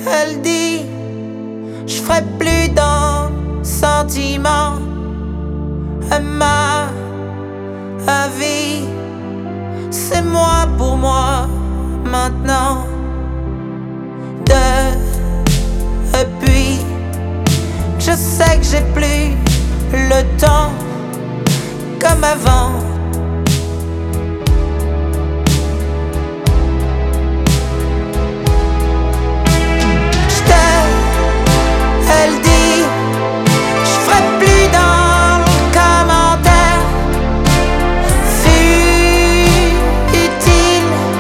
Elle dit, je ferai plus dans sentiment. Ma vie, c'est moi pour moi maintenant. Depuis, je sais que j'ai plus le temps comme avant.